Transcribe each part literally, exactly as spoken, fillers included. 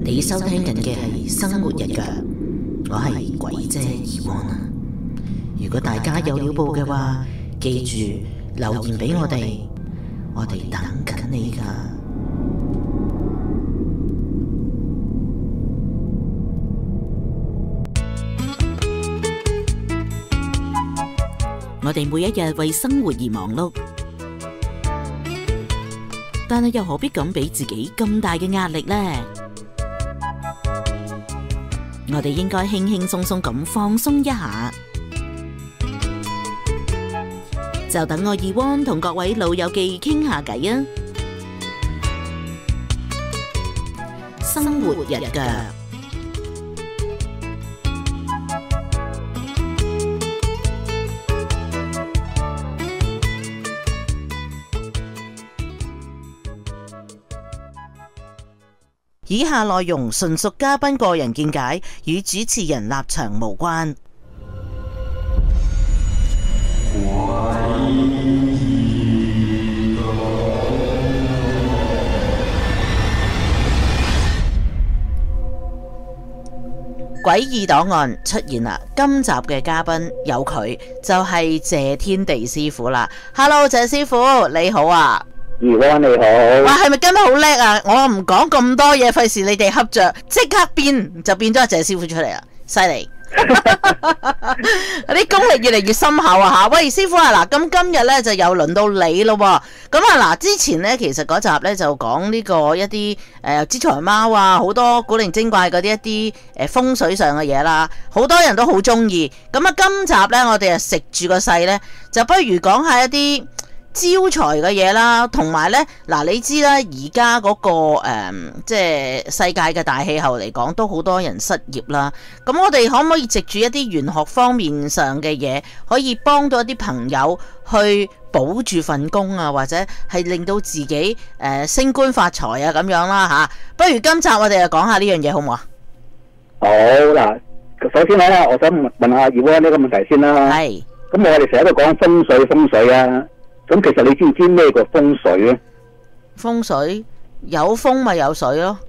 你收聽緊嘅係生活日腳，我係鬼姐二汪啊！如果大家有料報嘅話，記住留言俾我哋，我哋等緊你㗎。我哋每一日為生活而忙碌，但係又何必咁俾自己咁大嘅壓力呢？我哋應該輕輕鬆鬆咁放鬆一下，就等我二汪同各位老友記傾下偈啊！生活日腳。以下內容純屬嘉賓個人見解，與主持人立場無關。詭異檔案出現啦！今集嘅嘉賓有佢，就係謝天地師傅啦。Hello， 謝師傅，你好啊！ 二汪你好， 哇，係咪跟得好叻啊？我唔講咁多嘢，費事你哋恰着，即刻變就變咗阿謝師傅出嚟啦，犀利！啲功力越嚟越深厚啊吓！喂，師傅啊，嗱，咁今日咧就又輪到你咯，咁啊嗱，之前咧其實嗰集咧就講呢個一啲誒招財貓啊，好多古靈精怪嗰啲一啲誒風水上嘅嘢啦，好多人都好中意。咁啊，今集咧我哋啊食住個勢咧，就不如講下一啲招財嘅嘢啦，同埋呢，嗱，你知啦，而家嗰個誒、嗯，即係世界嘅大氣候嚟講，都好多人失業啦。咁我哋可唔可以藉住一啲玄學方面上嘅嘢，可以幫到一啲朋友去保住份工啊，或者係令到自己誒、呃、升官發財啊咁樣啦吓？不如今集我哋就講下呢樣嘢好唔好啊？ 好嗱，首先咧，我想問下二汪呢個問題先啦。係。咁我哋成日都講風水風水啊。咁其實你知唔知咩叫風水咧？風水有風咪有水咯。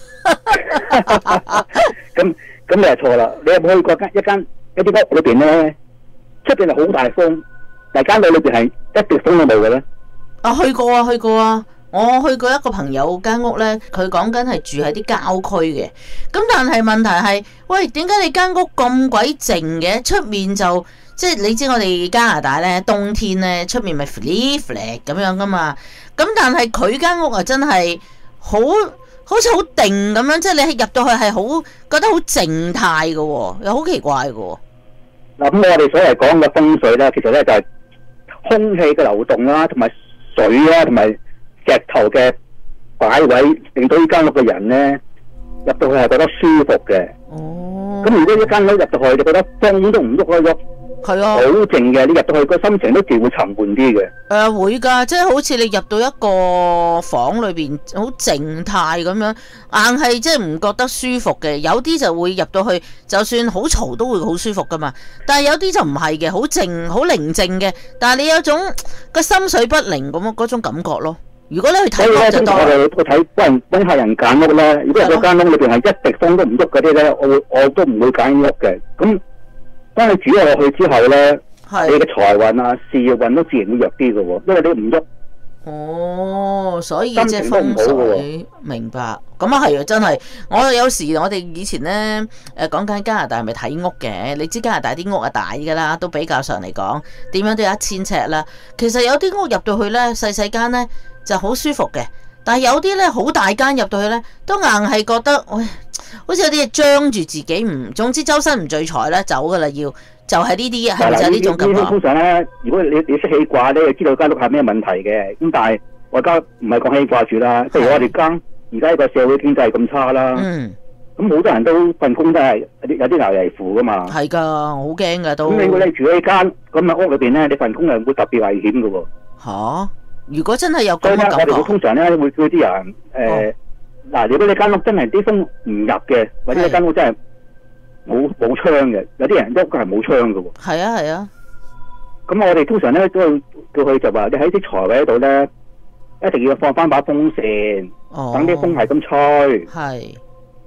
咁咁你係錯啦！你有冇去過間一間一啲屋裏邊咧？出邊係好大風，但係間屋裏邊係一滴風都冇嘅咧？啊，去過啊，去過啊！我去過一個朋友間屋咧，佢講緊係住喺啲郊區嘅。咁但係問題係，喂，點解你間屋咁鬼靜嘅？出面就即係你知我哋加拿大咧，冬天咧出面咪 flat flat 咁樣噶嘛，咁但係佢間屋啊真係好好似好定咁樣，即係你入到去係好覺得好靜態噶，又好奇怪噶。嗱，咁我哋所謂講嘅風水咧，其實咧就係空氣嘅流動啦，同埋水啦，同埋石頭嘅擺位，令到呢間屋嘅人咧入到去係覺得舒服嘅。哦。咁如果一間屋入到去，就覺得風都唔喐一喐。係啊，好靜嘅，你入到去個心情都自會沉悶啲嘅。誒、呃，會噶，即係好似你入到一個房裏邊好靜態咁樣，硬係即係唔覺得舒服嘅。有啲就會入到去，就算好嘈都會好舒服噶嘛。但係有啲就唔係嘅，好靜好寧靜嘅。但係你有種個心水不寧咁嗰種感覺咯。如果你去睇屋就多。我哋去睇揾揾客人揀屋咧，如果嗰間屋裏邊係一滴風都唔喐嗰啲咧，我我都唔會揀屋嘅。咁當你住咗落去之後咧，你嘅財運啊、事業運都自然會弱啲嘅喎，因為你唔喐。哦，所以即係風水，明白。咁啊係啊，真係。我有時我哋以前咧誒講緊加拿大係咪睇屋嘅？你知加拿大啲屋啊大㗎啦，都比較上嚟講，點樣都有一千尺啦。其實有啲屋入到去咧細細間咧就好舒服嘅，但係有啲咧好大間入到去咧都硬係覺得，喂，好似有啲嘢張住自己，唔，總之周身唔聚財咧，走噶啦，要就係呢啲，係咪就係呢種感覺？通常咧，如果你你識起卦咧，就知道間屋係咩問題嘅。咁但係我而家唔係講起卦住啦，即係我哋間而家呢個社會經濟咁差啦。嗯。咁好多人都份工都係有啲有啲危危乎噶嘛。係㗎，好驚㗎都。咁你你住喺間咁嘅屋裏邊咧，你份工係會特別危險㗎喎。嚇！如果真係有咁嘅感覺，我哋通常咧會叫啲人誒。嗱，如果你間屋真係啲風唔入嘅，或者你間屋真係冇冇窗嘅，有啲人屋係冇窗嘅喎。係啊係啊。咁我哋通常咧都叫佢就話，你喺啲財位喺度咧，一定要放翻把風扇，等啲風係咁吹。係。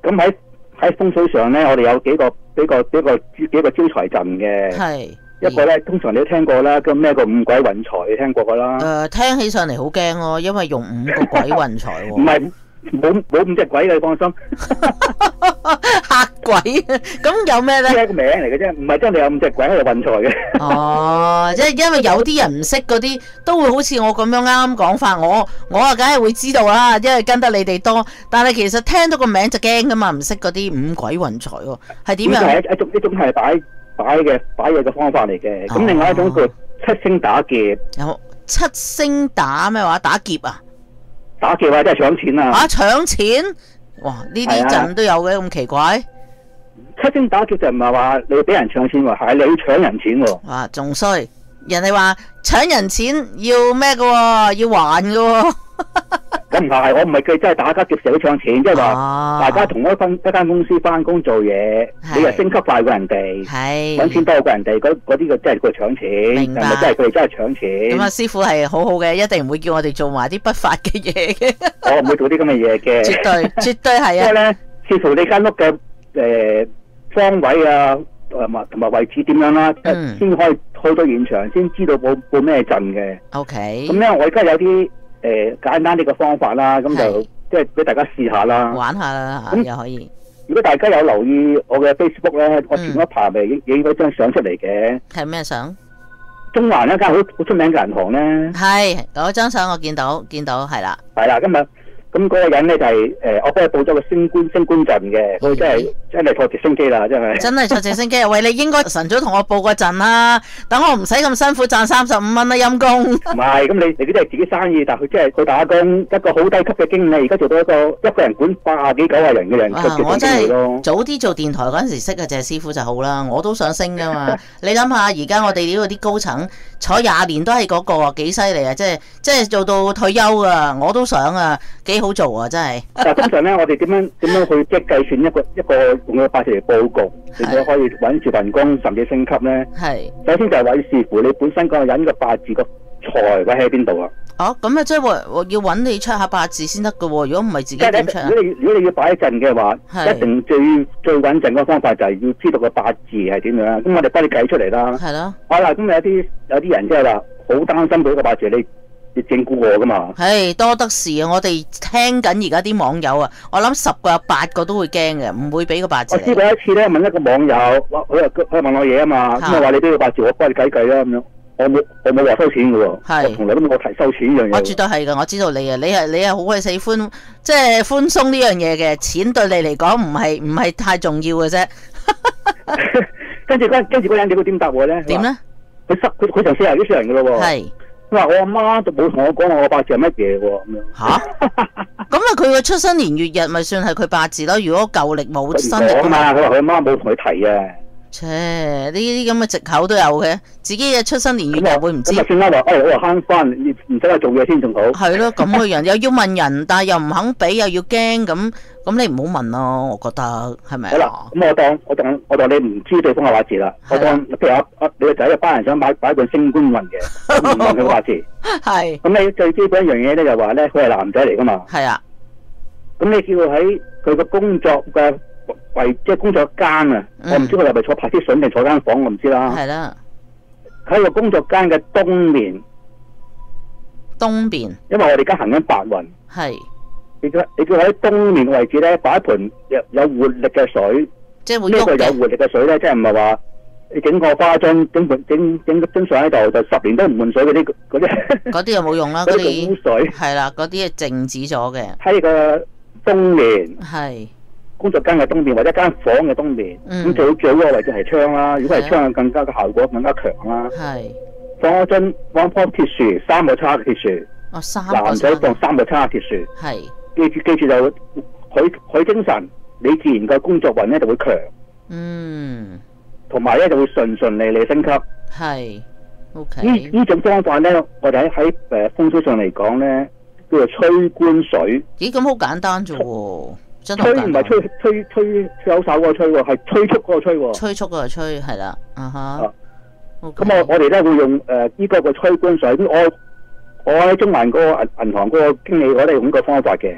咁喺喺風水上咧，我哋有幾個幾個幾個幾個招財陣嘅。 係一個咧，通常你都聽過啦，咁咩個五鬼運財，你聽過噶啦。 誒、呃，聽起上嚟好驚咯，因為用五個鬼運財喎。 唔係，冇冇五隻鬼嘅，你放心。 嚇鬼！咁有咩咧？ 呢係一個名嚟嘅啫，唔係真係有五隻鬼喺度運財嘅。 哦，即係因為有啲人唔識嗰啲，都會好似我咁樣啱啱講法，我我啊梗係會知道啦，因為跟得你哋多。但係其實聽到個名就驚噶嘛，唔識嗰啲五鬼運財喎，係點樣？ 係一種一種係擺擺嘅擺嘢嘅方法嚟嘅。咁、哦、另外一種叫七星打劫。 有七星打咩話？打劫啊？ 打劫啊，即係搶錢啊！ 啊，搶錢！哇，呢啲陣都有嘅，咁奇怪。 七星打劫就唔係話你俾人搶錢喎，係你要搶人錢喎。 哇，仲衰！人哋話搶人錢要咩嘅？要還嘅。 咁唔係，我唔係佢真係打家劫舍搶錢，即係話大家同一分一間公司翻工做嘢，你又升級快過人哋，揾錢多過人哋，嗰嗰啲嘅真係佢搶錢， 明白？ 係咪真係佢哋真係搶錢？ 咁啊，師傅係好好嘅，一定唔會叫我哋做埋啲不法嘅嘢嘅。 我唔會做啲咁嘅嘢嘅。絕對絕對係啊！ 因為咧，視乎你間屋嘅誒方位啊，同埋同埋位置點樣啦，先、嗯、可以去到現場，先知道報報咩陣嘅。 O K。 咁咧，我而家有啲。誒、呃，簡單啲嘅方法啦，咁就即係俾大家試下啦， 玩下啦，咁又可以。 如果大家有留意我嘅 Facebook 咧、嗯，我前一排咪影影咗張相出嚟嘅。係咩相？中環一間好好出名嘅銀行咧。係嗰張相我見到，見到係啦。係啦，今日。咁嗰個人咧就係、是、誒、呃，我幫佢報咗個升官升官陣嘅，佢真係真係坐直升機啦，真係。真係坐直升機啊！喂，你應該晨早同我報個陣啦，等我唔使咁辛苦賺三十五蚊啦，陰公。唔係，咁你你嗰啲係自己生意，但係佢真係佢打工一個好低級嘅經理，而家做到一個一個人管八幾九廿人嘅人嘅直升機咯。早啲做電台嗰陣時識嘅謝師傅就好啦，我都想升噶嘛。你諗下，而家我哋呢度啲高層坐廿年都係嗰、那個，幾犀利啊！即係即係做到退休啊，我都想啊，幾好做啊，真係。但通常咧，我哋點樣點樣去即係計算一個一個用個八字嚟佈局，你可可以揾住份工甚至升級咧？係。首先就係話視乎你本身嗰個人嘅八字個財位喺邊度啊？哦，咁啊，即係話要揾你出下八字先得㗎喎。如果唔係自己點出啊？如果你如果你要擺一陣嘅話，一定最最穩陣嗰個方法就係要知道個八字係點樣。咁我哋幫你計出嚟啦。係咯。好啦，咁有啲有啲人即係話好擔心佢個八字你。你整蠱我噶嘛？係多得事啊！我哋聽緊而家啲網友啊，我諗十個有八個都會驚嘅，唔會俾個八字。我試過一次咧，問一個網友，佢佢問我嘢啊嘛，咁我話你俾個八字，我幫你計計啦咁樣。我冇我冇話收錢嘅喎，我從來都冇提收錢呢樣嘢。我絕對係噶，我知道你啊，你係你係好鬼喜歡即係寬鬆呢樣嘢嘅，錢對你嚟講唔係唔係太重要嘅啫。跟住嗰跟住嗰人，你會點答我咧？點咧？佢十佢佢成四廿幾歲人嘅咯喎。係。佢話我阿媽就冇同我講我八字係乜嘢喎咁樣。吓？咁啊，佢個出生年月日咪算係佢八字咯？如果舊曆冇新曆啊嘛，佢話佢阿媽冇同佢提啊。切，呢啲咁嘅藉口都有嘅，自己嘅出生年月日會唔知？咁啊算啦，話哎我話慳翻，唔唔使話做嘢先仲好。係咯，咁嘅人又要問人，但係又唔肯俾，又要驚咁，咁你唔好問咯，我覺得係咪？好啦，咁我當我當我當你唔知對方嘅八字啦，我當譬如阿阿你個仔一班人想買買一個升官運嘅，唔問佢八字。係。咁你最基本一樣嘢咧就話咧，佢係男仔嚟噶嘛？係啊。咁你叫佢喺佢個工作嘅。為即係工作間啊、嗯，我唔知佢係咪坐派出所定坐間房，我唔知啦。係啦，喺個工作間嘅東面，東邊，因為我哋而家行緊白雲。係，你叫你叫喺東面嘅位置咧，擺一盆有有活力嘅水。即係會喐嘅。呢個有活力嘅水咧，即係唔係話你整個花樽整盆整整個樽水喺度，就十年都唔換水嗰啲嗰啲。嗰啲又冇用啦，嗰啲污水。係啦，嗰啲係靜止咗嘅。喺個東面。係。工作間嘅東面或者間房嘅東面，咁、嗯、最好最好嘅位置係窗啦。如果係窗，更加嘅效果更加強啦。係放一樽放棵鐵樹，三個叉嘅鐵樹。哦，三個。男仔放三個叉嘅鐵樹。係記住記住就佢佢精神，你自然嘅工作運咧就會強。嗯。同埋咧就會順順利利升級。係。O K。呢呢種方法咧，我哋喺喺誒風水上嚟講咧，叫做催官水。咦，咁好簡單啫喎！吹唔係吹吹吹吹口手嗰個吹喎，係催促嗰個催喎。催促嗰個催係啦，啊哈。咁我我哋咧會用誒呢個個催官水。咁我我喺中環嗰個銀銀行嗰個經理，我哋用呢個方法嘅。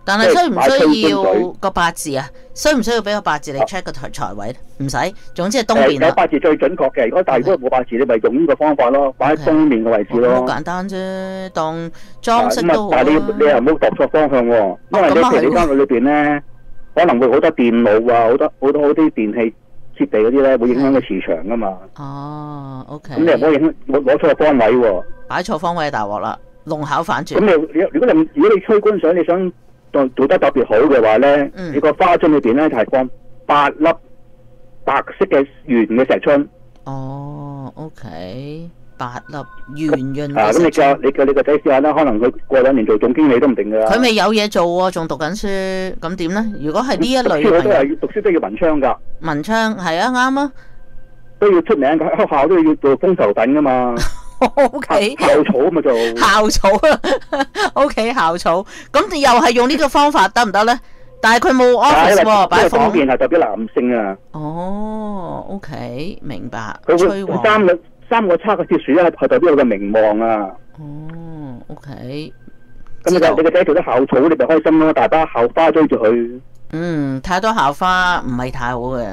但係需唔需要個八字啊？需唔需要俾個八字你 check 個財財位咧？唔使，總之係東邊啦。 有八字最準確嘅，如果但係如果冇八字，你咪用呢個方法咯，擺喺東面嘅位置咯。 好簡單啫，當裝飾都好。 但係你你又唔好度錯方向喎，因為你譬如你間屋裏邊咧，可能會好多電腦啊，好多好多好啲電器設備嗰啲咧，會影響個磁場噶嘛。 哦，OK。 咁你又唔好影攞攞錯個方位喎。 擺錯方位就大鑊啦，弄巧反拙。 咁你如果你如果你吹觀賞，你想做做得特別好嘅話咧，嗯、你個花樽裏邊咧就係放八粒白色嘅圓嘅石春。 哦 ，OK， 八粒圓潤嘅石春。 啊，咁你教你叫你個仔試下啦，可能佢過兩年做總經理都唔定㗎。 佢未有嘢做喎，仲讀緊書，咁點咧？如果係呢一類嘅朋友，都係讀書都要文昌㗎。 文昌係啊，啱啊， 都要出名㗎，學校都要做風頭躉㗎嘛。 O K， 校草咪做校草啊，O K 校草，咁又係用呢個方法得唔得咧？但係佢冇 office 喎，擺房。邊係代表男性啊？ 哦 ，O K， 明白。 佢會三個三個叉嘅鐵樹咧，係代表佢嘅名望啊。 哦 ，O K。 咁你你個仔做得校草，你咪開心咯，大把校花追住佢。 嗯，太多校花唔係太好嘅，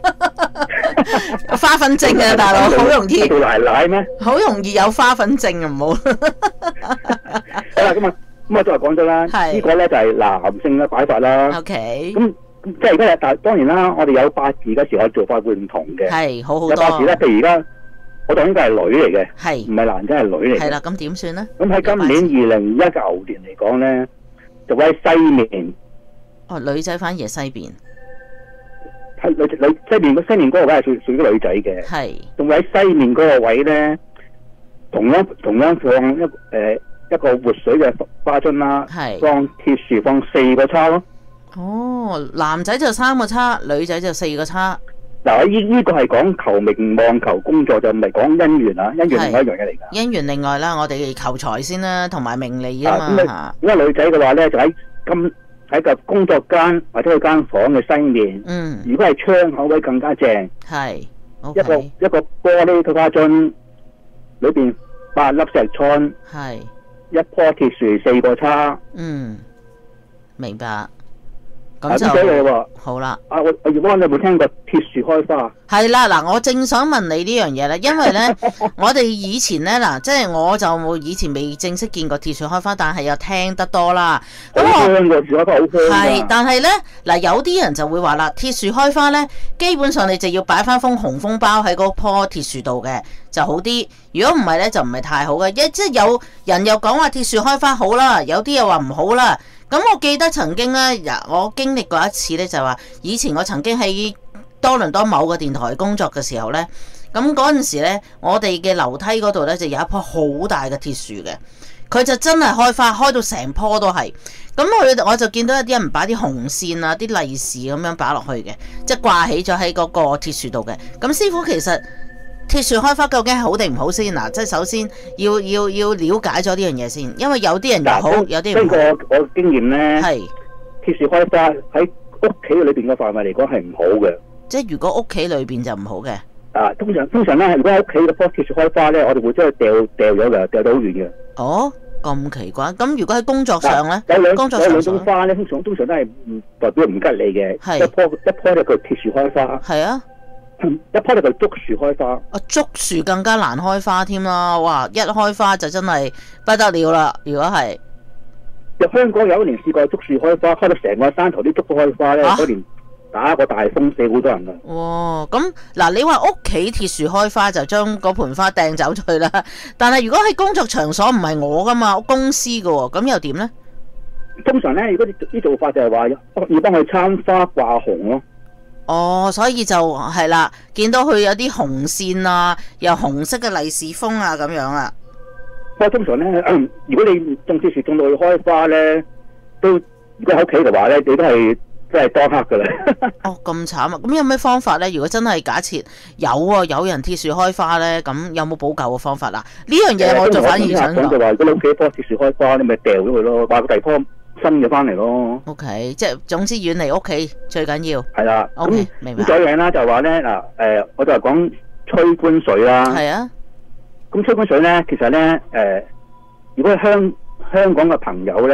花粉症啊，大佬好容易。 做奶奶咩？ 好容易有花粉症啊，唔好。 好啦，咁啊，咁啊，再講咗啦，呢個咧就係男性嘅擺法啦。 O K。 咁即係而家，但係當然啦，我哋有八字嘅時候做法會唔同嘅。 係好好多。 有八字咧，譬如而家我當應該係女嚟嘅， 係唔係男仔係女嚟嘅。 係啦，咁點算咧？ 咁喺今年二零一九年嚟講咧，就會喺西面。 哦，女仔反而係西邊， 係女女西面個西面嗰個位係屬屬於女仔嘅，係仲會喺西面嗰個位咧，同樣同樣放一誒、呃、一個活水嘅花樽啦，係放鐵樹放四個叉咯。哦， 男仔就三個叉，女仔就四個叉。 嗱，呢呢個係講求名望、求工作，就唔係講姻緣啊，姻緣另外一樣嘢嚟㗎。 姻緣另外啦，我哋求財先啦，同埋名利啊嘛嚇。 如果女仔嘅話咧，就喺今喺個工作間或者佢間房嘅西面，嗯，如果係窗口位更加正，係、okay、一個一個玻璃嘅花樽，裏邊八粒石春，係一棵鐵樹四個叉，嗯，明白。咁就係好啦。啊，我我葉安，你有冇聽過鐵樹開花？係啦，嗱，我正想問你呢樣嘢啦，因為咧，我哋以前咧，嗱，即係我就以前未正式見過鐵樹開花，但係又聽得多啦。咁我聽過鐵樹開花好香㗎。係，但係咧，嗱，有啲人就會話啦，鐵樹開花咧，基本上你就要擺翻封紅封包喺嗰棵鐵樹度嘅就好啲。如果唔係咧，就唔係太好嘅。一即係有人又講話鐵樹開花好啦，有啲又話唔好啦。咁我記得曾經咧，我經歷過一次咧，就係話以前我曾經喺多倫多某個電台工作嘅時候咧，咁嗰陣時咧，我哋嘅樓梯嗰度咧就有一棵好大嘅鐵樹嘅，佢就真係開花，開到成棵都係。咁佢我就見到一啲人擺啲紅線啊、啲利是咁樣擺落去嘅，即係掛起咗喺嗰個鐵樹度嘅。咁師傅其實鐵樹開花究竟係好定唔好先？嗱，即係首先要要要了解咗呢樣嘢先，因為有啲人又好，有啲人唔好。根據我我經驗咧，係鐵樹開花喺屋企裏邊嘅範圍嚟講係唔好嘅。即係如果屋企裏邊就唔好嘅。啊，通常通常咧，如果喺屋企嘅棵鐵樹開花咧，我哋會將佢掉掉咗嘅，掉到好遠嘅。哦，咁奇怪。咁如果喺工作上咧，有兩有兩種花咧，通常通常都係唔代表唔吉利嘅。係一棵一棵咧，佢鐵樹開花。係啊。一棵就係竹樹開花，啊竹樹更加難開花添啦！哇，一開花就真係不得了啦！如果係，入香港有一年試過竹樹開花，開到成個山頭啲竹都開花咧，嗰、啊、年打個大風死好多人噶。哇！咁嗱，你話屋企鐵樹開花就將嗰盆花掟走咗去啦，但係如果喺工作場所唔係我噶嘛，公司噶喎，咁又點咧？通常咧，如果啲做法就係話要幫佢參花掛紅咯。哦，所以就係啦，見到佢有啲紅線啊，又紅色嘅利是封啊，咁樣啊。不過通常咧、嗯，如果你種鐵樹種到佢開花咧，都如果喺屋企嘅話咧，你都係真係當黑噶啦。哦，咁慘啊！咁有咩方法咧？如果真係假設有啊，有人鐵樹開花咧，咁有冇補救嘅方法啊？呢樣嘢我就反而想講就話，如果你屋企棵鐵樹開花，你咪掉咗佢咯，買個第二棵新嘅翻嚟咯。O、okay, K， 即係總之遠離屋企最緊要。係啦。O K， 明白。咁再樣啦，就話咧嗱，誒，我就係講吹觀水啦。係啊。咁吹觀水咧，其實咧，誒、呃，如果香香港嘅朋友咧，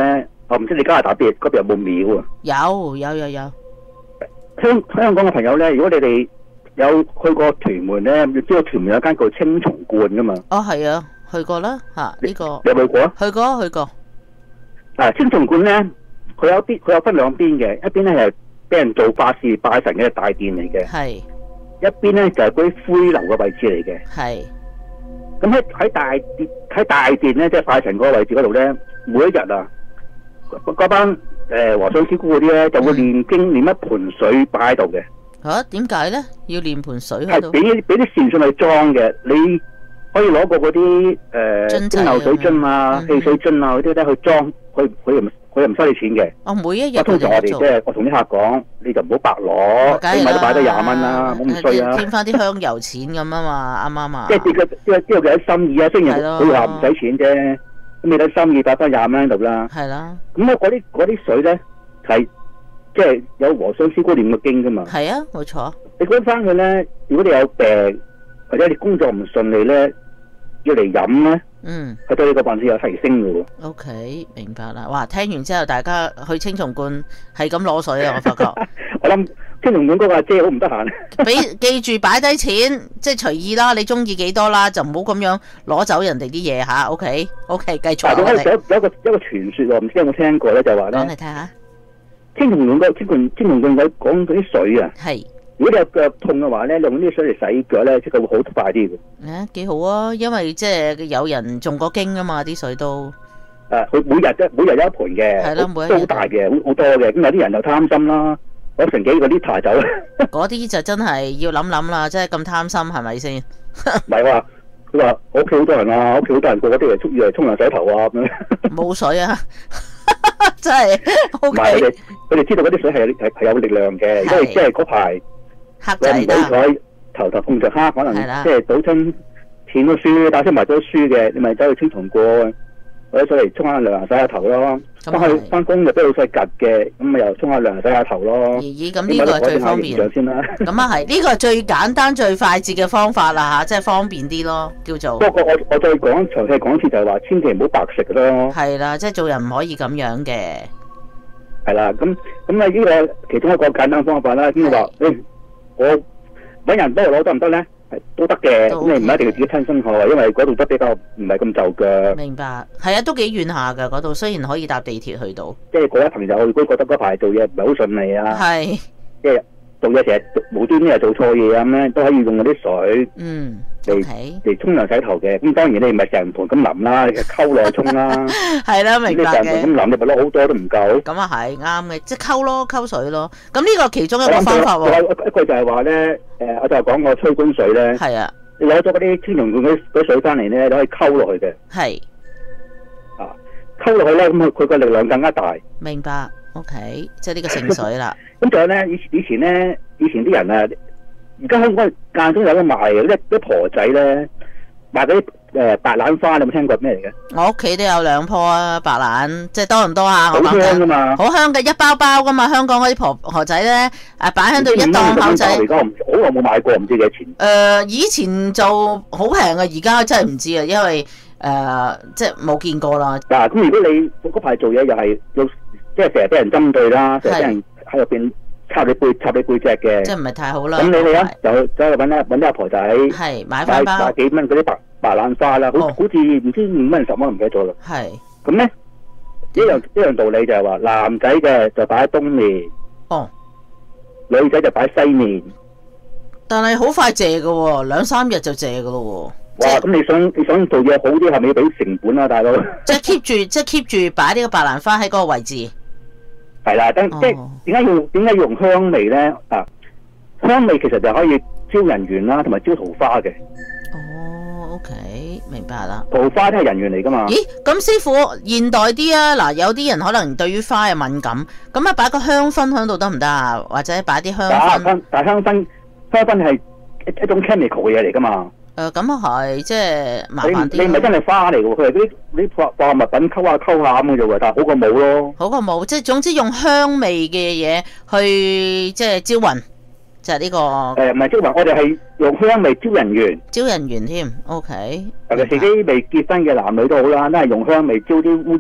我唔知你加拿大邊嗰邊有冇廟啊？ 有有有有。 香香港嘅朋友咧，如果你哋有去過屯門咧，你知道屯門有間叫青松觀噶嘛？ 哦，係啊，去過啦嚇，呢、這個你有冇去過啊？ 去過去過。 啊，青松觀咧，佢有邊佢有分兩邊嘅，一邊咧係俾人做法事拜神嘅大殿嚟嘅， 係一邊咧就係嗰啲灰樓嘅位置嚟嘅。 係。 咁喺喺大殿喺大殿咧，即係拜神嗰個位置嗰度咧，每一日啊，嗰班誒和尚師姑嗰啲咧就會念經念一盆水擺喺度嘅。 嚇，點解咧？要念盆水喺度？ 係俾俾啲善信去裝嘅，你可以攞過嗰啲誒蒸餾水樽啊、汽水樽啊嗰啲咧去裝，佢佢又唔佢又唔收你錢嘅。 哦，每一日我通常我哋即係我同啲客講，你就唔好白攞，你咪都擺得廿蚊啦，唔好咁衰啊！ 添翻啲香油錢咁啊嘛，啱啱啊？ 即係呢個即係呢個嘅心意啊，雖然佢話唔使錢啫，咁你睇心意擺翻廿蚊喺度啦。 係啦。 咁咧嗰啲嗰啲水咧係即係有和尚師姑念嘅經噶嘛。 係啊，冇錯。 你講翻佢咧，如果你有病或者你工作唔順利咧，要嚟飲咧， 嗯， 佢對你個運勢有提升嘅喎。 O K，明白啦。哇，聽完之後，大家去青松觀係咁攞水啊！我發覺。 我諗青松觀嗰個阿姐好唔得閒。 俾記住擺低錢，即係隨意啦，你中意幾多啦，就唔好咁樣攞走人哋啲嘢吓。O K，O K，繼續。 有有有一個一個傳說喎，唔知有冇聽過咧？就話咧， 講嚟聽下。 青松觀嗰青松青松觀有講嗰啲水啊。係。如果你有腳痛嘅話咧，用呢啲水嚟洗腳咧，即係會好快啲嘅。誒， 幾好啊！因為即係有人中過經啊嘛，啲水都。 誒，佢每日啫，每日有一盆嘅， 係咯，每日都好大嘅，好好多嘅。咁有啲人又貪心啦，攞成幾個 liter 走。 嗰啲就真係要諗諗啦，即係咁貪心係咪先？ 唔係話，佢話我屋企好多人啊，屋企好多人個個都嚟沖嚟沖涼洗頭啊咁樣。冇水啊！真係。唔係佢哋，佢哋知道嗰啲水係係係有力量嘅，因為即係嗰排。 黑仔啦， 頭頭碰着黑，可能即係賭親錢都輸，打出埋都輸嘅，你咪走去青松觀，或者出嚟沖下涼洗下頭咯。翻去翻工又俾老細夾嘅，咁咪又沖下涼洗下頭咯。 咦，咁呢個係最方便。咁啊係，呢個係最簡單最快捷嘅方法啦吓，即係方便啲咯，叫做。 不過我我再講詳細講一次，就係話千祈唔好白食咯。 係啦，即係做人唔可以咁樣嘅。 係啦，咁咁啊呢個其中一個簡單方法啦，先話我揾人幫我攞得唔得咧？係都得嘅，咁你唔一定要自己親身去，因為嗰度都比較唔係咁就腳。明白，係啊，都幾遠下㗎嗰度，雖然可以搭地鐵去到。即係嗰啲朋友如果覺得嗰排做嘢唔係好順利啊，係，即係做嘢成日無端端又做錯嘢咁咧，都可以用嗰啲水，嗯，嚟嚟沖涼洗頭嘅。咁當然你唔係成盤咁淋啦，你係溝落去沖啦。係啦，明白嘅。你成盤咁淋，你咪攞好多都唔夠。咁啊係啱嘅，即係溝咯，溝水咯。咁呢個其中一個方法喎。一個就係話咧，誒，我就係講個吹管水咧。係啊。你攞咗嗰啲青松觀嗰啲水翻嚟咧，你可以溝落去嘅。係。啊，溝落去咧，咁佢佢個力量更加大。明白。O K，即係呢個聖水啦。咁仲有咧，以以前咧，以前啲人啊，而家香港間中有得賣嘅，啲啲婆仔咧賣嗰啲誒白蘭花，你有冇聽過咩嚟嘅？我屋企都有兩棵啊，白蘭，即係多唔多啊？好香噶嘛，好香嘅，一包包噶嘛。香港嗰啲婆婆仔咧，誒擺喺度一檔口仔。而家好耐冇買過，唔知幾多錢。誒、呃，以前就好平啊，而家真係唔知啊，因為誒、呃、即係冇見過啦。嗱、啊，咁如果你嗰排做嘢又係要。即係成日俾人針對啦，成日俾人喺入邊插你背插你背脊嘅，即係唔係太好啦。咁你哋咧就走去揾一揾啲阿婆仔，係買翻包買幾蚊嗰啲白白蘭花啦，好好似唔知五蚊十蚊唔記得咗啦。係咁咧，一樣一樣道理就係話，男仔嘅就擺喺東面，哦，女仔就擺西面。但係好快謝嘅喎，兩三日就謝嘅咯喎。哇！咁你想你想做嘢好啲，係咪要俾成本啊，大佬？即係 keep 住，即係 keep 住擺呢個白蘭花喺嗰個位置。係啦，即係點解要點解要用香味咧？啊，香味其實就可以招人緣啦，同埋招桃花嘅。哦 ，OK，明白啦。桃花都係人緣嚟噶嘛？咦，咁師傅現代啲啊，嗱，有啲人可能對於花有敏感，咁啊擺個香薰喺度得唔得啊？或者擺啲香薰？但係香薰香薰係一種 chemical 嘅嘢嚟噶嘛？誒，咁啊係，即係麻煩啲。你你唔係真係花嚟嘅喎，佢係啲啲化化物品溝下溝下咁嘅啫喎，但係好過冇咯。好過冇，即係總之用香味嘅嘢去即係招魂，就係呢個。誒唔係招魂，我哋係用香味招人緣。招人緣添 ，OK。尤其是啲未結婚嘅男女都好啦，都係用香味招啲烏蠅烏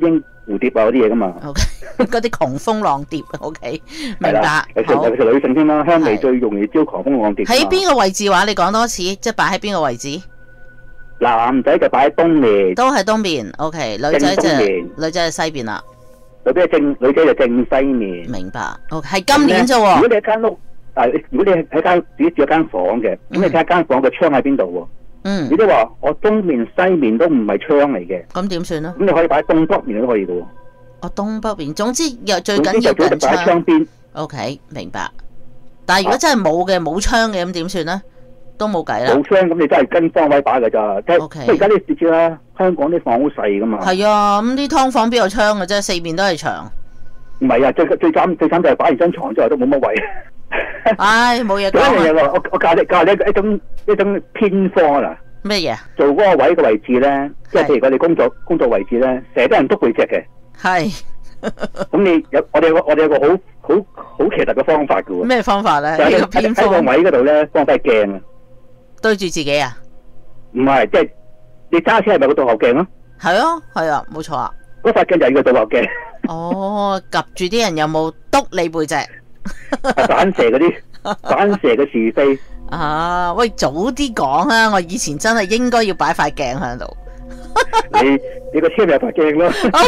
蝴蝶啊嗰啲嘢噶嘛。 O K， 嗰啲狂蜂浪蝶。O K， 明白。 尤其尤其是女性添啦，香味最容易招狂蜂浪蝶。 喺邊個位置話？你講多次，即係擺喺邊個位置？ 男仔就擺喺東面， 都係東邊。O K， 女仔就女仔係西邊啦。 女仔正女仔就正西面。 明白。O K， 係今年啫喎。 如果你一間屋，誒，如果你喺間自己住一間房嘅，咁你睇下間房嘅窗喺邊度喎？ 嗯。 你都話我東面西面都唔係窗嚟嘅， 咁點算咧？ 咁你可以擺喺東北面都可以嘅喎。 哦，東北邊，總之又最緊要近窗。窗邊。 O K， 明白。但係如果真係冇嘅，冇窗嘅，咁點算咧？都冇計啦。 冇窗咁，你真係跟方位擺㗎咋？即係 O K。 即係而家你知啦，香港啲房好細㗎嘛。 係啊，咁啲劏房邊有窗嘅啫，四面都係牆。 唔係啊，最最慘最慘就係擺完張床之後都冇乜位。 唉，冇嘢講。 仲有一樣嘢喎，我我教你教你一種一種偏方啦。 咩嘢？ 做嗰個位嘅位置咧，即係譬如我哋工作工作位置咧，成日都人篤背脊嘅。 係。 咁你有我哋有個我哋有個好好好奇特嘅方法嘅喎。咩方法咧？ 就喺喺個位嗰度咧，放塊鏡啊。 對住自己啊？ 唔係，即係你揸車係咪個倒後鏡咯？ 係啊，係啊，冇錯啊。 嗰塊鏡就係個倒後鏡。 哦，及住啲人有冇篤你背脊？ 反射嗰啲，反射嘅是非。 啊，喂，早啲講啊！我以前真係應該要擺塊鏡喺度。 你你個車咪有塊鏡咯。O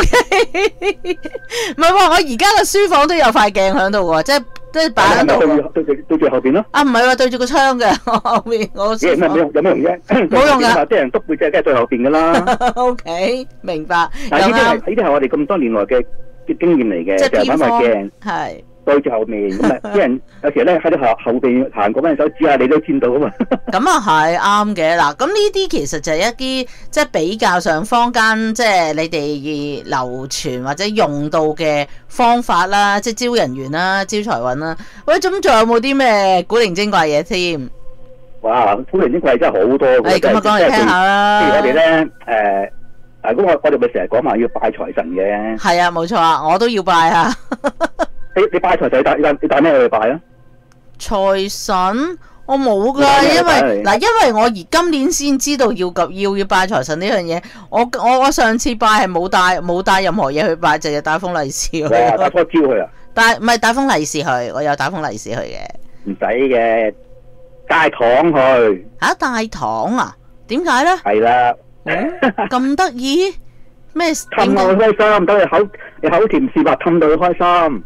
K， 唔係喎，我而家個書房都有塊鏡喺度喎，即係即係擺喺度。 對住對住後邊咯。啊， 唔係喎，對住個窗嘅後邊。我有咩有咩用啫？ 冇用噶。 啲人篤背脊，梗係最後邊噶啦。 O K， 明白。 但係呢啲係呢啲係我哋咁多年來嘅嘅經驗嚟嘅，就係擺塊鏡。係。對住後面，咁啊啲人有時咧喺啲後後邊行過嗰陣手指下，你都見到啊嘛。 咁啊係啱嘅嗱，咁呢啲其實就係一啲即係比較上坊間即係你哋流傳或者用到嘅方法啦，即係招人緣啦、招財運啦。喂，咁仲有冇啲咩古靈精怪嘢添？ 哇，古靈精怪真係好多嘅。 誒，咁啊講嚟聽下啦。 譬如我哋咧，誒，啊咁我我哋咪成日講話要拜財神嘅。係啊，冇錯啊，我都要拜啊。 你你拜財神，你帶你帶咩去拜啊？ 財神我冇噶，因為嗱，因為我而今年先知道要及要要拜財神呢樣嘢。我我我上次拜係冇帶冇帶任何嘢去拜，淨係帶封利是去。 哇！帶棵蕉去啊？ 帶唔係帶封利是去，我有帶封利是去嘅。 唔使嘅，帶糖去。 吓，帶糖啊？點解咧？ 係啦。 咁得意咩？ 氹到佢開心，等你口你口甜舌滑，氹到佢開心。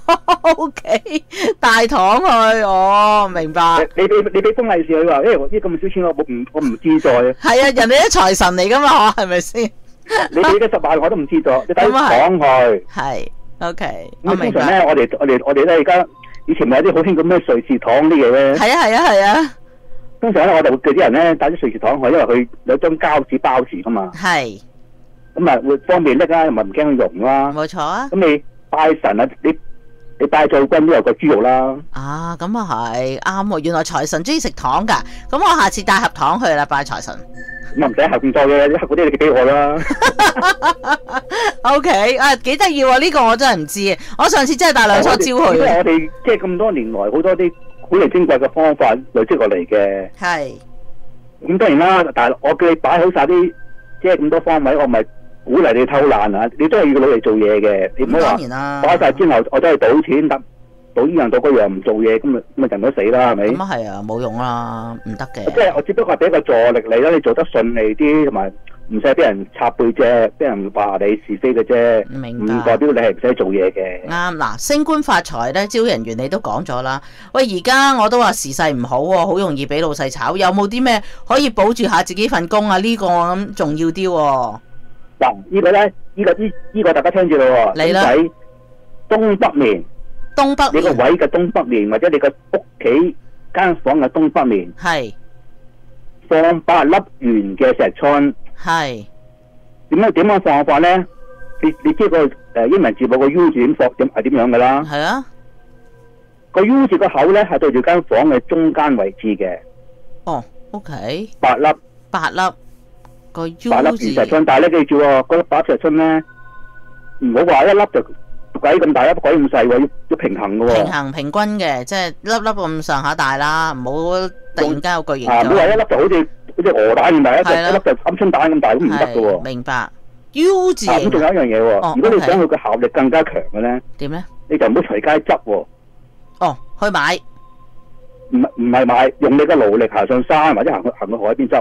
O K， 大糖去，哦，明白。 你你你俾封利是佢話，誒，我呢咁少錢，我唔我唔自在啊。係啊，人哋啲財神嚟噶嘛，係咪先？ 你俾咗十萬我都唔自在，你帶糖去。 係 O K， 咁通常咧，我哋我哋我哋咧而家以前咪有啲好興咁咩瑞士糖啲嘢咧。 係啊係啊係啊。 通常咧，我哋會叫啲人咧帶啲瑞士糖去，因為佢有張膠紙包住噶嘛。係。咁啊，會方便拎啦，又唔驚佢溶啦。冇錯啊。咁你拜神啊，你。你拜灶君都有個豬肉啦。啊，咁啊係啱喎，原來財神中意食糖噶，咁我下次帶盒糖去啦，拜財神。咁啊唔使盒咁多嘅，啲盒嗰啲你俾我啦。O K， 啊幾得意喎，呢個我真係唔知，我上次真係帶兩梳蕉去。因為我哋即係咁多年來好多啲古靈精怪嘅方法累積落嚟嘅。係。咁當然啦，但係我叫你擺好晒啲即係咁多方位，我唔係鼓勵你偷懶啊！你都係要努力做嘢嘅，你唔好話擺晒之後我都係賭錢，得賭呢樣賭嗰樣唔做嘢，咁咪咁咪人都死啦，係咪？咁啊係啊，冇用啦，唔得嘅。即係我只不過係俾個助力你啦，你做得順利啲，同埋唔使俾人插背脊，俾人話你是非嘅啫。明白。唔代表你係唔使做嘢嘅。啱嗱，升官發財咧，招人緣你都講咗啦。喂，而家我都話時勢唔好喎，好容易俾老細炒。有冇啲咩可以保住下自己份工啊？呢個我諗重要啲喎。嗱，呢個咧，呢個呢呢個大家聽住咯喎，你喺東北面，東北面，你個位嘅東北面，或者你個屋企間房嘅東北面，係放八粒圓嘅石春，係點樣點樣放法咧？你你知個誒英文字母個 U 字點放點係點樣噶啦？係啊，個 U 字個口咧係對住間房嘅中間位置嘅。哦 ，OK， 八粒，八粒。八粒圓石春，但係咧記住喎，嗰粒八粒石春咧，唔好話一粒就鬼咁大，一鬼咁細喎，要要平衡嘅喎。平衡平均嘅，即係粒粒咁上下大啦，唔好突然間有巨型。啊，唔好話一粒就好似好似鵝蛋咁大，一粒一粒就鵪鶉蛋咁大，咁唔得嘅喎。明白。 U 字咁仲有一樣嘢喎， 哦如果你 OK 想佢個效力更加強嘅咧， 點咧？ 你就唔好隨街執喎。 哦，去買。 唔唔係買，用你嘅勞力行上山或者行去行去海邊執。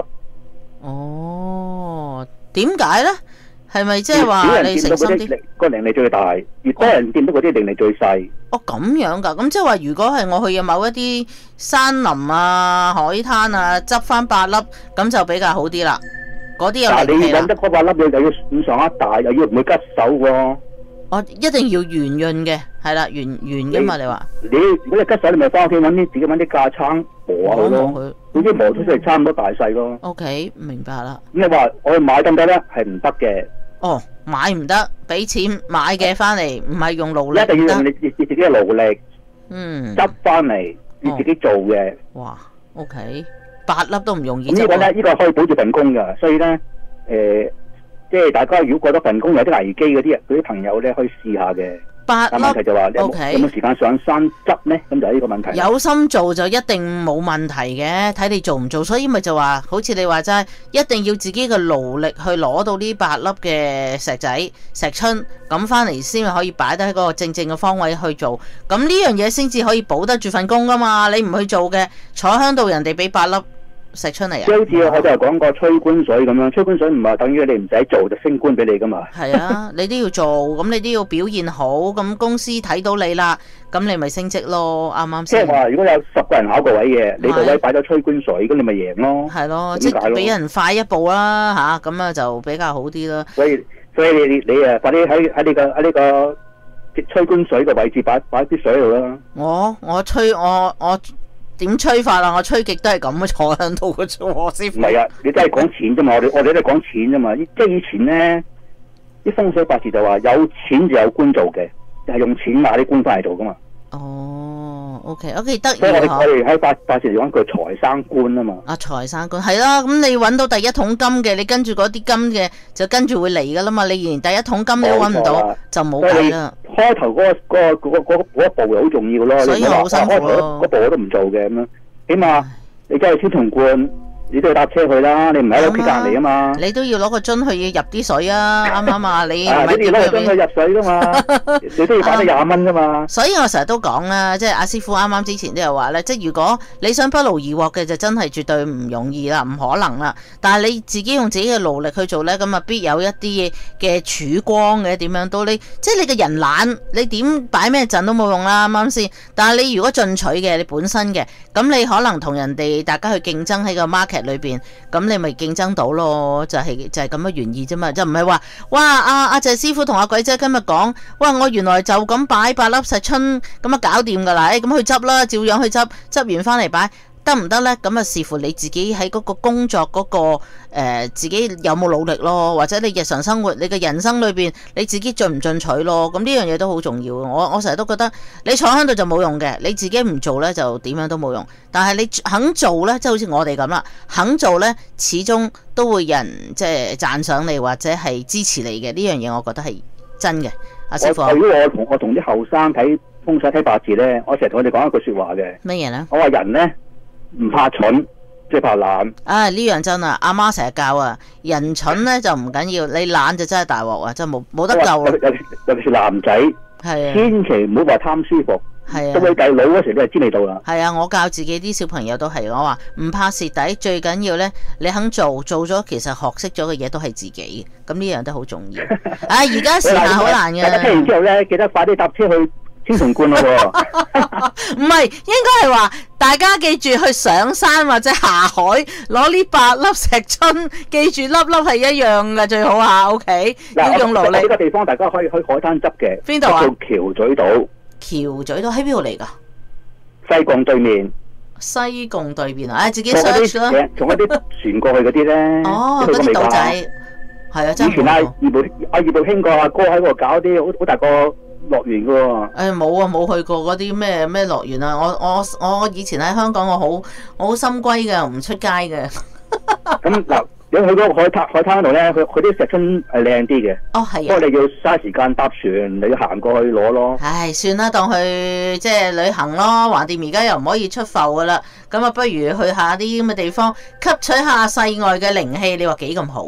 哦，點解咧？係咪即係少話你人見到誠心啲？ 嗰啲力個靈力最大，越多人見到嗰啲靈力最細。 哦，咁樣噶，咁即係話如果係我去嘅某一啲山林啊、海灘啊，執翻八粒，咁就比較好啲啦。嗰啲有但係靈氣啦你揾。得嗰八粒，你又要咁上一大，又要唔會拮手喎。 我一定要圓潤嘅，係啦，圓圓噶嘛，你話？ 你如果你拮手，你咪翻屋企揾啲自己揾啲架撐磨下佢咯。 佢總之磨出嚟差唔多大細咯。 O K， 明白啦。 咁你話我去買得唔得咧？係唔得嘅。 哦，買唔得，俾錢買嘅翻嚟，唔係用勞力一定要用得。 你你你自己嘅勞力嗯。 執翻嚟，你自己做嘅。 哇，O K，八粒都唔容易咁呢執喎。 個咧，呢個可以保住份工㗎，所以咧，誒，即係大家如果覺得份工有啲危機嗰啲嗰啲朋友咧，可以試下嘅。 八但問題粒就話你有 O 冇 K， 有冇時間上山執咧？咁就係呢個問題。 有心做就一定冇問題嘅，睇你做唔做。所以咪就話，好似你話齋，一定要自己嘅勞力去攞到呢八粒嘅石仔、石春，咁翻嚟先可以擺得喺嗰個正正嘅方位去做。咁呢樣嘢先至可以保得住份工噶嘛。你唔去做嘅，坐響度人哋俾八粒石春嚟啊！ 即係好似我就係講過吹官水咁樣，吹官水唔係等於你唔使做就升官俾你噶嘛。 係啊，你都要做，咁你都要表現好，咁公司睇到你啦，咁你咪升職咯，啱唔啱先？ 即係話，如果有十個人考個位嘅，你個位擺咗吹官水，咁你咪贏咯。 係咯，即咁解咯係比人快一步啦吓，咁啊就比較好啲啦。 所以所以你你你啊，快啲喺喺呢個喺呢個吹官水嘅位置擺擺啲水喺度啦。 我我吹我我點吹法啊？我吹極都係咁坐喺度嘅啫喎，師傅。 唔係啊，你都係講錢啫嘛，我哋我哋都係講錢啫嘛。即係以前咧，啲風水八字就話有錢就有官做嘅，係用錢買啲官翻嚟做噶嘛。 哦，OK OK，得意所以我哋我嗬。 哋喺八八字嚟講，佢財生官啊嘛。 啊，財生官係啦，咁你揾到第一桶金嘅，你跟住嗰啲金嘅就跟住會嚟噶啦嘛。你連第一桶金你都揾唔到冇錯啦， 就冇所以你計啦。 開頭嗰、個嗰、個嗰、個嗰、個、一步就好重要咯。 所以你唔好話好辛苦啊開頭咯嗰步我都唔做嘅咁樣，起碼你真係天同冠，你都要搭車去啦，你唔係喺屋企隔離啊嘛。 你都要攞個樽去入啲水啊，啱唔啱啊？你唔啊！ 係你哋攞個樽去點入水噶嘛，你都要擺得廿蚊噶嘛。 所以我成日都講啦，即係阿師傅啱啱之前都有話咧，即係如果你想不勞而獲嘅，就真係絕對唔容易啦，唔可能啦。但係你自己用自己嘅勞力去做咧，咁啊必有一啲嘅曙光嘅，點樣都你即係你個人懶，你點擺咩陣都冇用啦，啱啱先？但係你如果進取嘅，你本身嘅，咁你可能同人哋大家去競爭喺個 market 裏邊，咁你咪競爭到咯，就係、就係咁嘅原意啫嘛，就唔係話哇阿阿謝師傅同阿鬼姐今日講，哇我原來就咁擺八粒石春咁啊搞掂噶啦，誒咁去執啦，照樣去執，執完翻嚟擺得唔得呢？咁啊視乎你自己喺嗰個工作嗰、個誒、呃、自己有冇努力咯，或者你日常生活你嘅人生裏邊你自己進唔進取咯，咁呢樣嘢都好重要。我我成日都覺得你坐喺度就冇用嘅，你自己唔做呢就點樣都冇用。但係你肯做呢，即係好似我哋咁啦，肯做呢，始終都會有人即係讚賞你或者係支持你嘅，呢樣嘢，我覺得係真嘅。阿師傅， 我如果我同我同啲後生睇風水睇八字咧，我成日同佢哋講一句説話嘅。 乜嘢呢？ 我話人咧唔怕蠢，即係怕懶。 啊呢樣真啊，阿媽成日教啊，人蠢呢就唔緊要，你懶就真係大鑊啊，真係冇冇得救啊！ 尤其尤其是男仔， 係啊， 千祈唔好話貪舒服。 係到你啊， 第老嗰時，你就知味道啦。 係啊，我教自己啲小朋友都係，我話唔怕蝕底，最緊要呢，你肯做，做咗其實學識咗嘅嘢都係自己嘅，咁呢樣都好重要。啊，而家時下好難嘅。 大家聽完之後咧，記得快啲搭車去青松觀咯喎。 唔係，應該係話大家記住去上山或者下海攞呢八粒石春，記住粒粒係一樣嘅最好下 OK，要用勞力。 呢個地方大家可以去海灘執嘅。 邊度啊？ 叫橋咀島。 橋咀島喺邊度嚟㗎？ 西貢對面。 西貢對面啊！唉，自己坐嗰 search 啦。 啲從一啲船過去嗰啲咧。 哦， 你嗰啲島去過未㗎仔係啊，真係以前阿冇。 葉部阿葉部興個阿哥喺度搞啲好好大個樂園噶喎。 誒冇啊，冇去過嗰啲咩咩樂園啊！我我我以前喺香港，我好我好心歸嘅，唔出街嘅。 咁嗱，如果去嗰個海灘海灘嗰度咧，佢佢啲石春係靚啲嘅。 哦，係啊。 不過你要嘥時間搭船，你要行過去攞咯。 唉，算啦，當去即係旅行咯。橫掂而家又唔可以出埠噶啦，咁啊，不如去下啲咁嘅地方，吸取下世外嘅靈氣。你話幾咁好啦？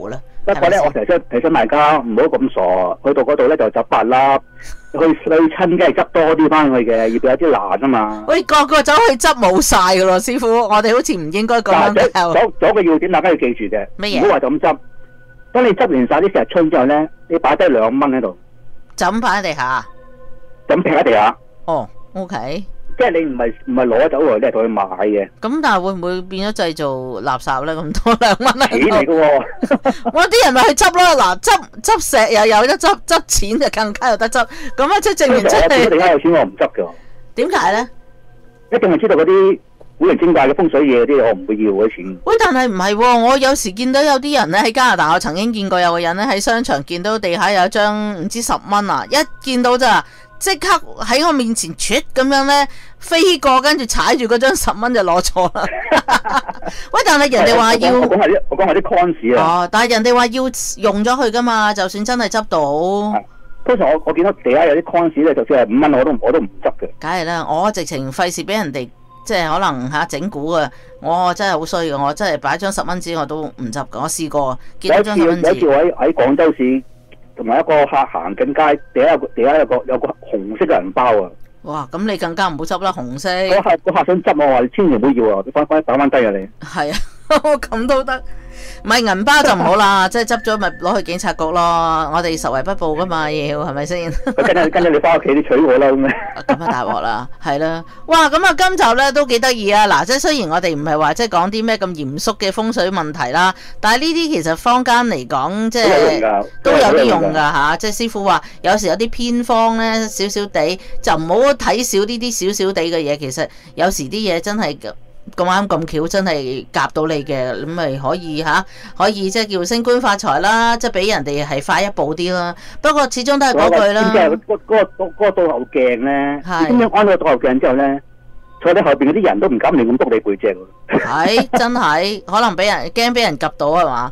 不過咧，我提醒提醒大家唔好咁傻，去到嗰度咧就執八粒，去去親梗係執多啲翻去嘅，要有啲難啊嘛。 喂，個個走去執冇晒噶咯，師傅，我哋好似唔應該咁樣教。 左左個要點，大家要記住嘅， 乜嘢？ 唔好話就咁執。當你執完晒啲石春之後咧，你擺低兩蚊喺度， 就咁擺喺地下。 咁劈喺地下。 哦 ，OK。 即係你唔係唔係攞走嚟，你係同佢買嘅。 咁但係會唔會變咗製造垃圾咧？咁多兩蚊喺度。 錢嚟嘅喎。 我啲人咪去執咯，嗱，執執石又有得執，執錢就更加有得執。咁啊，即係證明真係。 我點解有錢我唔執嘅？ 點解咧？ 一定係知道嗰啲古靈精怪嘅風水嘢嗰啲，我唔會要嗰啲錢。 喂，但係唔係喎？我有時見到有啲人咧喺加拿大，我曾經見過有個人咧喺商場見到地下有一張唔知十蚊啊，一見到咋〜即刻喺我面前啜咁樣咧飛過，跟住踩住嗰張十蚊就攞錯啦。喂，但係人哋話要， 我講係啲，我講係啲 coins 啊。 哦，但係人哋話要用咗佢噶嘛，就算真係執到。 通常我我見到地下有啲 coins 咧，就算係五蚊我都我都唔執嘅。 梗係啦，我直情費事俾人哋即係可能嚇整蠱啊！我真係好衰嘅，我真係擺張十蚊紙我都唔執嘅。我試過見到張十蚊紙。 有一次喺喺廣州市。同埋一個客行緊街，地下有個地下有個有個紅色嘅銀包啊！ 哇！咁你更加唔好執啦，紅色。 嗰客嗰客想執我話：你千祈唔好要啊！你翻翻打翻低啊你。 係啊，咁都得。唔係銀包就唔好啦，即係執咗咪攞去警察局咯。我哋實為不報噶嘛，要係咪先？ 跟住跟住你翻屋企，你娶我啦咁樣。 咁啊大鑊啦，係啦。哇！咁啊今集咧都幾得意啊！嗱，即係雖然我哋唔係話即係講啲咩咁嚴肅嘅風水問題啦，但係呢啲其實坊間嚟講即係都有啲用㗎嚇。即係師傅話有時有啲偏方咧少少地，就唔好睇少呢啲少少地嘅嘢。其實有時啲嘢真係咁啱咁巧，真係夾到你嘅，咁咪可以嚇，可以即係叫升官發財啦，即係俾人哋係快一步啲啦。不過始終都係嗰句啦。 即係嗰嗰個嗰個倒後鏡咧，你點樣安咗個倒後鏡之後咧，坐喺後邊嗰啲人都唔敢亂咁篤你背脊喎。 係真係，可能俾人驚俾人及到係嘛？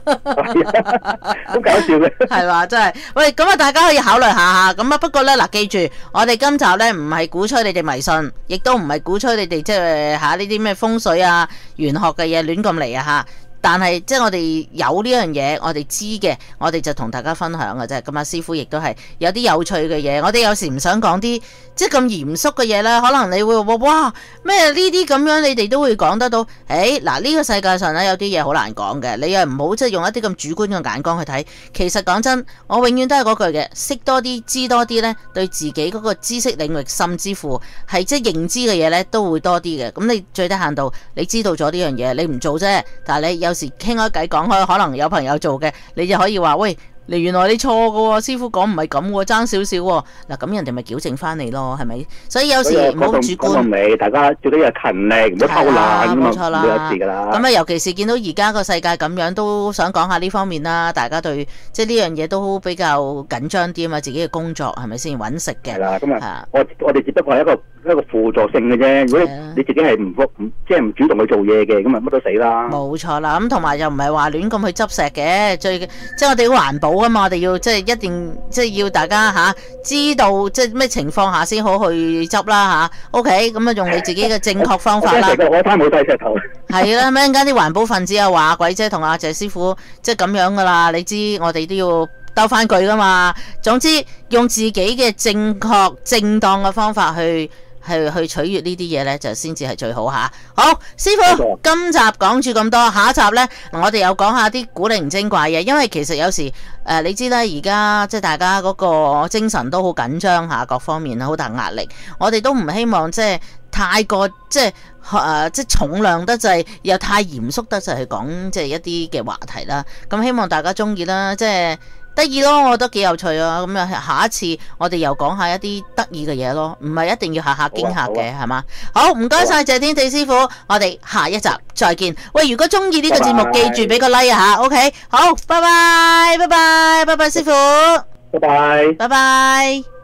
好搞笑嘅。 係嘛，真係。喂，咁啊，大家可以考慮下嚇。咁啊，不過咧嗱，記住，我哋今集咧唔係鼓吹你哋迷信，亦都唔係鼓吹你哋即係嚇呢啲咩風水啊、玄學嘅嘢亂咁嚟啊嚇。但係即係我哋有呢樣嘢，我哋知嘅，我哋就同大家分享嘅啫。咁啊，師傅亦都係有啲有趣嘅嘢。我哋有時唔想講啲即係咁嚴肅嘅嘢啦。可能你會話哇咩呢啲咁樣，你哋都會講得到。誒嗱，呢個世界上咧有啲嘢好難講嘅，你又唔好即係用一啲咁主觀嘅眼光去睇。其實講真，我永遠都係嗰句嘅，識多啲、知多啲咧，對自己嗰個知識領域，甚至乎係即係認知嘅嘢咧，都會多啲嘅。咁你最低限度你知道咗呢樣嘢，你唔做啫，但係你有。有時傾開偈講開，可能有朋友做嘅，你就可以話喂，你原來你錯嘅喎，師傅講唔係咁喎，爭少少喎。嗱，咁人哋咪矯正翻你咯，係咪？所以有時唔好主觀。講到尾，大家最緊要係勤力，唔好偷懶， 冇錯啦， 冇有事㗎啦。 咁啊，尤其是見到而家個世界咁樣，都想講下呢方面啦。大家對即係呢樣嘢都比較緊張啲啊嘛，自己嘅工作係咪先揾食嘅？ 係啦，咁啊，我我哋只不過係一個。一個輔助性嘅啫，如果你自己係唔唔即係唔主動去做嘢嘅，咁啊乜都死啦。冇錯啦，咁同埋又唔係話亂咁去執石嘅，最即係我哋好環保啊嘛，我哋要即係一定即係要大家吓、啊、知道即係咩情況下先好去執啦吓。OK， 咁啊用你自己嘅正確方法啦。 我我攤冇晒石頭。 係啦，咩陣間啲環保分子又話鬼姐同阿謝師傅即係咁樣噶啦，你知我哋都要兜翻句噶嘛。總之用自己嘅正確正當嘅方法去。係去取悅呢啲嘢呢，就先至係最好吓。好，師傅，今集講住咁多，下一集呢，我哋又講下啲古靈精怪嘢。因為其實有時誒、呃，你知啦，而家即係大家嗰個精神都好緊張吓，各方面好大壓力。我哋都唔希望即係太過即係誒、呃，即係重量得滯，又太嚴肅得滯去講即係一啲嘅話題啦。咁希望大家中意啦，即係。得意咯，我覺得幾有趣啊！咁啊，下一次我哋又講下一啲得意嘅嘢咯，唔係一定要下下驚嚇嘅，係嘛？好，唔該晒謝天地師傅，我哋下一集再見。喂，如果中意呢個節目，記住俾個 like 啊吓 ，OK？好，拜拜，拜拜，拜拜，師傅， 拜拜， 拜拜。